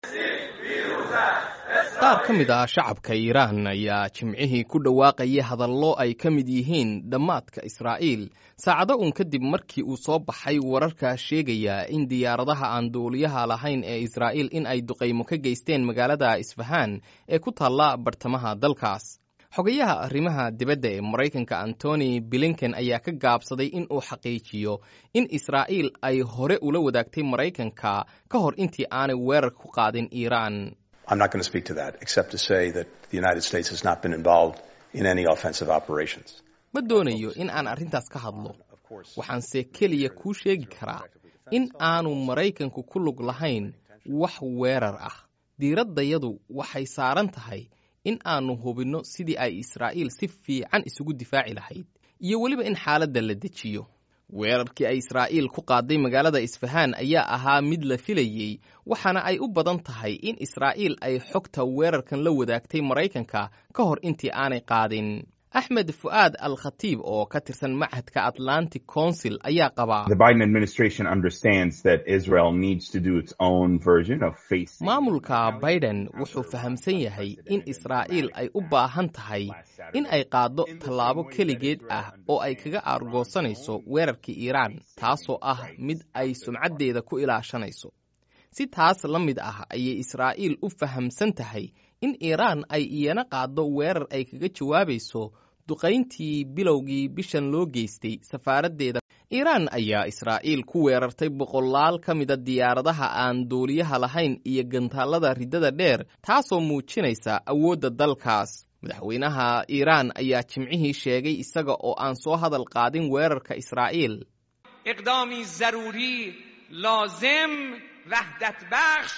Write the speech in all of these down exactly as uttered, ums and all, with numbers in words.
qaar ka mid ah shacabka Iiraan ayaa jimcihii ku dhawaaqayay hadallo ay ka mid yihiin dhammaadka Israa'iil saacado uun kadib markii uu soo baxay wararka sheegaya in diyaaradaha aan duuliyaha lahayn ee Israa'iil in ay duqeymo ka geysteen magaalada Isfahaan ee ku taalla bartamaha dalkaas. xogayaha arrimaha dibadda ee Maraykanka Antony Blinken ayaa ka gaabsaday in uu xaqiijiyo in Israa'iil ay hore ula wadaagtay Maraykanka ka hor intii aanay weerar ku qaadin Iiraan. I'm not going to speak to that except to say that the United States has not been involved in any offensive operations. Ma doonayo in aan arrintaas ka hadlo. Waxaanse keliya kuu sheegi karaa in aanu Maraykanku ku lug lahayn wax weerar ah. Diiraddayadu waxay saaran tahay in aanu hubinno sidii ay Israa'iil si fiican isugu difaaci lahayd iyo weliba in xaaladda la dejiyo. weerarkii ay Israa'iil ku qaaday magaalada Isfahaan ayaa ahaa mid la filayay waxaana ay u badan tahay in Israa'iil ay xogta weerarkan la wadaagtay Maraykanka ka hor intii aanay qaadin. Ahmed Fuad Al-Khatib oo ka tirsan Machadka Atlantic Council ayaa qaba The Biden administration understands that Israel needs to do its own version of facing Maamulka Biden wuxuu fahamsan yahay in Israa'iil ay u baahan tahay in ay qaado tallaabo keligeed ah oo ay kaga aargoosanayso weerarkii Iiraan taasoo ah mid ay sumcaddeeda ku ilaashanayso. Si taas la mid ah ayay Israa'iil u fahamsan tahay in Iiraan ay iyana qaado weerar ay kaga jawaabayso duqayntii bilowgii bishan loo geystay safaaraddeeda. Iiraan ayaa Israa'iil ku weerartay boqolaal ka mida diyaaradaha aan duuliyaha lahayn iyo gantaalada riddada dheer taasoo muujinaysa awoodda dalkaas. Madaxweynaha Iiraan ayaa jimcihii sheegay isaga oo aan soo hadal qaadin weerarka Israa'iil. iqdaami zaruri laazim wahdat bakhsh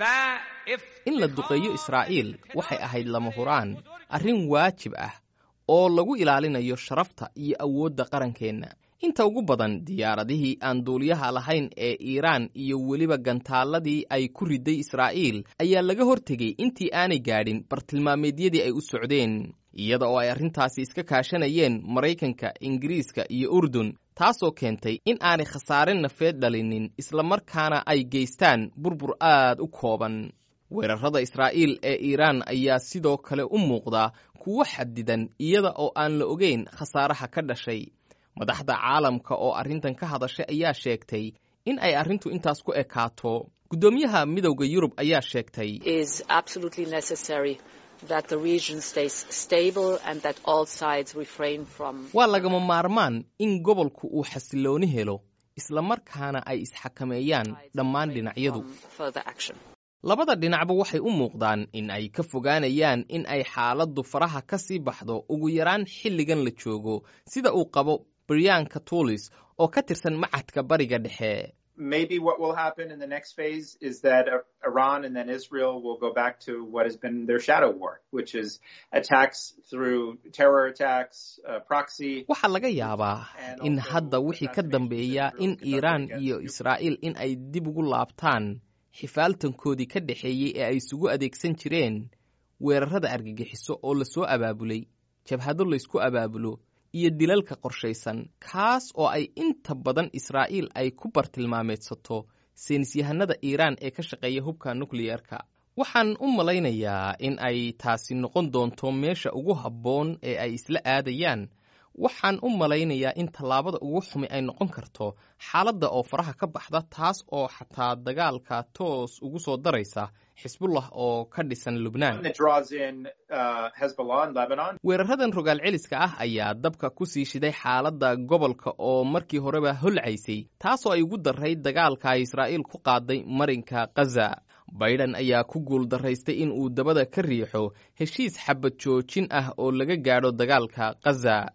in la duqeeyo Israa'iil waxay ahayd lama huraan arrin waajib ah oo lagu ilaalinayo sharafta iyo awoodda qarankeenna. Inta ugu badan diyaaradihii aan duuliyaha lahayn ee Iiraan iyo weliba gantaaladii ay ku riday Israa'iil ayaa laga hortegay intii aanay gaadhin bartilmaameedyadii ay u socdeen, iyada oo ay arrintaasi iska kaashanayeen Maraykanka, Ingiriiska iyo Urdun, taasoo keentay in aanay khasaare nafeed dhalinin isla markaana ay geystaan burbur aad u kooban. weerarada Israa'iil ee Iiraan ayaa sidoo kale u muuqda kuwo xadidan iyada oo aan la ogeyn khasaaraha ka dhashay. Madaxda caalamka oo arrintan ka hadashay ayaa sheegtay in ay arrintu intaas ku ekaato. Gudoomiyaha Midowga Yurub ayaa sheegtay is absolutely necessary that the region stays stable and that all sides refrain from waa lagama maarmaan in gobolku uu xasilooni helo isla markaana ay isxakameeyaan dhammaan dhinacyadu. Labada dhinacba waxay u muuqdaan in ay ka fogaanayaan in ay xaaladdu faraha ka sii baxdo ugu yaraan xilligan la joogo, sida uu qabo Brian Katulis oo ka tirsan Machadka Bariga Dhexe. Maybe what will happen in the next phase is that Iran and then Israel will go back to what has been their shadow war, which is attacks through terror attacks, uh, proxy. Waxa laga yaabaa in hadda wixii ka dambeeya in Iiraan iyo Israa'iil in ay dib ugu laabtaan xifaaltankoodii ka dhaxeeyay ee ay isugu adeegsan jireen weerarada argagixiso oo la soo abaabulay, jabhado la isku abaabulo iyo dilalka qorshaysan, kaas oo ay inta badan Israa'iil ay ku bartilmaameedsato saynisyahanada Iiraan ee ka shaqeeya hubka nukliyeerka. Waxaan u malaynayaa in ay taasi noqon doonto meesha ugu habboon ee ay isla aadayaan. Waxaan u malaynayaa in tallaabada ugu xumi ay noqon karto xaaladda oo faraha ka baxda, taas oo xataa dagaalka toos ugu soo daraysa Xisbullah oo ka dhisan Lubnaan. Weeraradan rogaal celiska ah ayaa dabka ku sii shiday xaaladda gobolka oo markii horeba holcaysay, taasoo ay ugu daray dagaalka ay Israa'iil ku qaaday marinka Gaza. Biden ayaa ku guul daraystay in uu dabada ka riixo heshiis xabad joojin ah oo laga gaadho dagaalka Gaza.